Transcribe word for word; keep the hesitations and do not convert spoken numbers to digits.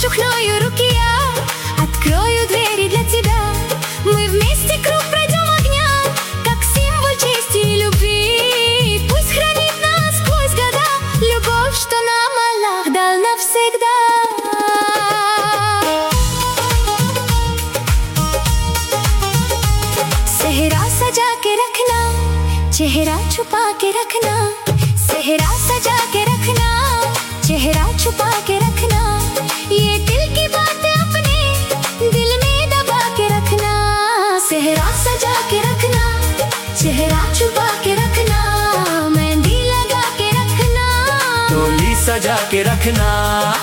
шухною руки я открою двери для тебя. Мы вместе круг пройдем огня, как символ чести и любви. Пусть хранит нас сквозь года любовь, что нам Аллах дал навсегда. सेहरा सजा के रखना, चेहरा छुपा के रखना। सेहरा सजा के रखना, चेहरा छुपा के रखना। ये दिल की बातें अपने दिल में दबा के रखना। सेहरा सजा के रखना, चेहरा छुपा के रखना। मेहंदी लगा के रखना, डोली सजा के रखना।